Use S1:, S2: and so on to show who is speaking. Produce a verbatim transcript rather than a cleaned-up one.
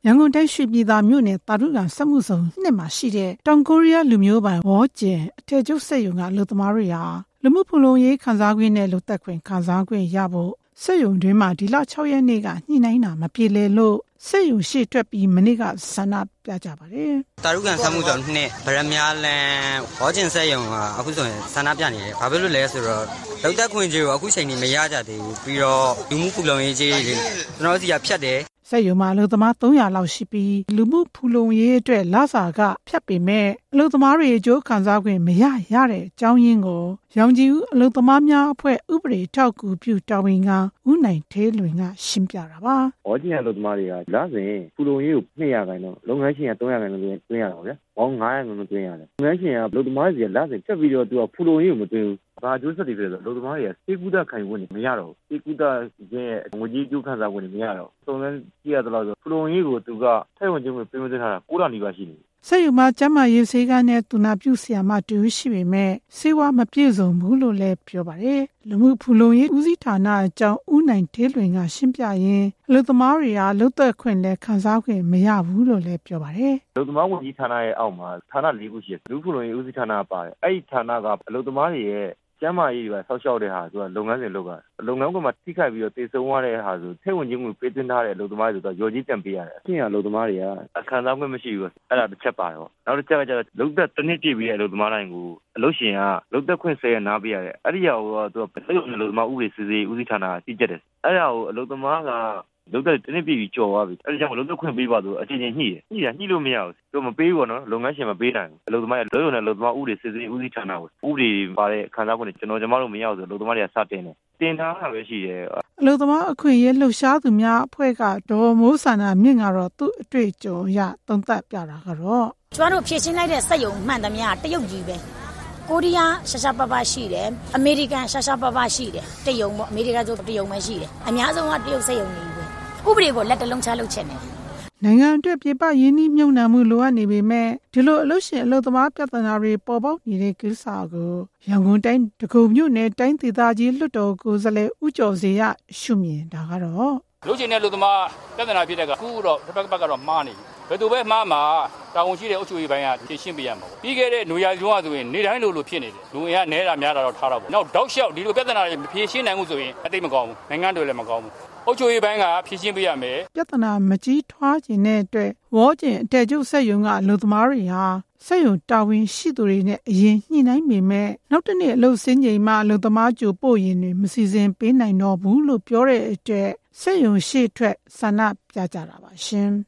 S1: ရန်ကုန်တိုင်းရွှေပြည်သာမြို့နယ်တာရုကန်စက်မှုဇုံနှစ်မှာရှိတဲ့တောင်ကိုရီးယားလူမျိုးပိုင်ဝေါ်ကျင်အထည်ချုပ်စက်ရုံကအလုပ်သမားတွေဟာလူမှုဖူလုံရေးခံစားခွင့်နဲ့လုပ်သက်ခွင့်ခံစားခွင့်ရဖို့စက်ရုံတွင်မှာဒီလ၆ရက်နေ့ကညှိနှိုင်းတာမပြေလည်လို့စက်ရုံရှိထွက်ပြီးမနေ့ကဆန္ဒပြကြပါတယ်
S2: တာရုကန်စက်မှုဇုံနှစ်ဗရမ ्या လန်ဝေါ်ကျင်စက်ရုံကအခုဆိုရင်ဆန္ဒပြနေတယ်ဘာဖြစ်လို့လဲဆိုတော့လုပ်သက်ခွင့်ကြီးကိုအခုချိန်ကြီးမရကြသေးဘူးပြီးတော့လူမှုဖူလုံရေးကြီးတွေကျွန်တော်တို့စီကဖြတ်တယ်
S1: စက်ရုံမှာအလုပ်သမား၃ရာလောက်ရှိပြီးလူမှုဖူလုံရေးအတွက်လစာကဖြတ်ပေမဲ့အလုပ်သမားတွေအကျိုးခံစားခွင့်မရရတဲ့အကြောင်းရင်းကိုရောင်ကြီးဦးအလုပ်သမားများအဖွဲ့ဥပဒေထောက်ကူပြုတာဝန်ခံဦးနိုင်သေးလွင်ကရှင်းပြတာပါ
S3: ။ဝေါ်ကျင်အလုပ်သမားတွေကလစဉ်ဖူလုံရေးကိုနှစ်ရာခိုင်တော့လုပ်ငန်းရှင်က၃ရာခိုင်တော့တွင်းရတော့ဗျာ။ပေါင်း၅ရာခိုင်တော့တွင်းရတယ်။လုပ်ငန်းရှင်ကအလုပ်သမားတွေကလစဉ်ဖြတ်ပြီးတော့သူကဖူလုံရေးကိုမတွင်းဘူး။ဘာအကျိုးဆက်တွေဖြစ်လဲဆိုတော့အလုပ်သမားတွေကစေကူတာခံဝင်နေမရတော့ဘူးစေကူတာရဲ့ငွေကြေးကျိုးခံစားဝင်နေမရတော့စုံစမ်းကြည့်ရတော့ဆိုဖူလုံရေးကိုသူကထိုက်ဝင်ခြင်းကိုပြင်ဆင်ထားတာ၉ရာနီးပါးရှိနေ
S1: စက်ရုံမှာကျန်းမာရေးဆေးကန်းနဲ့သူနာပြုဆရာမတူရှိပေမဲ့ဆေးဝါးမပြည့်စုံဘူးလို့လည်းပြောပါတယ်လူမှုဖူလုံရေးဦးစီးဌာနအကြောင်းဦးနိုင်သေးလွင်ကရှင်းပြရင်းအလုပ်သမားတွေဟာလုပ်သက်ခွင့်နဲ့ခံစားခွင့်မရဘူးလို့လည်းပြောပါတယ်
S3: အလုပ်သမားဝန်ကြီးဌာနရဲ့အောက်မှာဌာန၄ခုရှိတယ်လူမှုဖူလုံရေးဦးစီးဌာနပါတယ်အဲ့ဒီဌာနကအလုပ်သမားတွေရဲ့ကျန်းမာရေးတွေဆောက်ရှောက်တဲ့ဟာဆိုတာလုပ်ငန်းစဉ်လုပ်တာလုပ်ငန်းကမှထိခိုက်ပြီးတော့တည်ဆုံရတဲ့ဟာဆိုထည့်ဝင်ခြင်းကိုပေးသွင်းထားတဲ့အလုပ်သမားတွေဆိုတော့ရော်ကြီးတန်ပေးရတယ်အချင်းအလုပ်သမားတွေကအခမ်းအနားခွင့်မရှိဘူးအဲ့ဒါတစ်ချက်ပါတော့နောက်တစ်ချက်ကကျတော့လုပ်သက်တစ်နှစ်ပြည့်ပြီးတဲ့အလုပ်သမားတိုင်းကိုအလုပ်ရှင်ကလုပ်သက်ခွင့်ဆယ်ရက်နားပေးရတယ်အဲ့ဒီဟာကိုသူကလုပ်အလုပ်သမားဥပဒေစစ်ဆေးဦးစီးဌာနကသိကြတယ်အဲ့ဒါကိုအလုပ်သမားကလုပ်တဲ့တစ်နှစ်ပြည့်ပြီးကြော်သွားပြီအဲ့ဒါကြောင့်လုပ်သက်ခွင့်ပေးပါဆိုအချင်းချင်းညှိတယ်ညှိတာညှိလို့မရဘူးသူမပေးဘူးပေါ့နော်လုပ်ငန်းရှင်မပေးနိုင်ဘူးအလုပ်သမားရဲ့လုပ်ရုံနဲ့အလုပ်သမားဥပဒေစစ်ဆေးဦးစီးဌာနကိုဥပဒေပါတဲ့ခံစားခွင့်တွေကျွန်တော်ကျမတို့မရဘူးဆိုအလုပ်သမားတွေကစတင်တယ်တင်ထားတာပဲရှိတယ်
S1: အလုပ်သမားအခွင့်အရေးလှုပ်ရှားသူများအဖွဲ့ကဒေါ်မိုးဆန္ဒမြင့်ကတော့သူ့အတွေ့အကြုံရသုံးသပ်ပြတာကတော့
S4: ကျမတို့ဖြည့်ရှင်းလိုက်တဲ့စက်ရုံမှန်သမျှတရုတ်ကြီးပဲကိုရီးယားရှာရှာပါပါရှိတယ်အမေရိကန်ရှာရှာပါပါရှိတယ်တရုံပေါ့အမေရိကန်ဆိုတရုံပဲရှိတယ်အများဆုံးကတရုတ်စက်ရုံတွေပဲဥပဒေကိုလက်တလုံးချလုပ်ချက်နေ
S1: နိုင်ငံအတွက်ပြည်ပရင်းနှီးမြှုပ်နှံမှုလိုအပ်နေပေမဲ့ဒီလိုအလို့ရှင်အလုပ်သမားပြဿနာတွေပေါ်ပေါက်နေတဲ့ကိစ္စကိုရန်ကုန်တိုင်းဒဂုံမြို့နယ်တိုင်းဒေသကြီးလွှတ်တော်ကိုယ်စားလှယ်ဦးကျော်စေရရှုမြင်တာကတော့
S5: လူချင်းတဲ့လူသမားပြဿနာဖြစ်တဲ့ကခုတော့တစ်ပတ်တစ်ပတ်ကတော့မှားနေပြီဘယ်သူပဲမှားမှာတာဝန်ရှိတဲ့အုပ်ချုပ်ရေးပိုင်းကဖြေရှင်းပေးရမှာပေါ့ပြီးခဲ့တဲ့ຫນွေရာဇုံကဆိုရင်နေတိုင်းလိုလိုဖြစ်နေတယ်လူငယ်ကနဲတာများတာတော့ထားတော့ပေါ့နောက်တောက်လျှောက်ဒီလိုပြဿနာတွေမဖြေရှင်းနိုင်ဘူးဆိုရင်အသိမကောင်းဘူးနိုင်ငံတွေလည်းမကောင်းဘူးအုပ်ချုပ်ရေးပိုင်းကဖြေရှင်းပေးရမယ်
S1: ပြဿနာမကြီးထွားခြင်းတဲ့အတွက်ဝေါ်ကျင်အထည်ချုပ်စက်ရုံကအလုပ်သမားတွေဟာစက်ရုံတာဝန်ရှိသူတွေနဲ့အရင်ညှိနှိုင်းပေမဲ့နောက်တစ်နေ့အလုပ်စင်းချိန်မှအလုပ်သမားကြိုပို့ရင်တွေမစီစဉ်ပေးနိုင်တော့ဘူးလို့ပြောတဲ့အတွက်စက်ရုံရှေ့ထွက်ဆန္ဒပြကြတာပါရှင်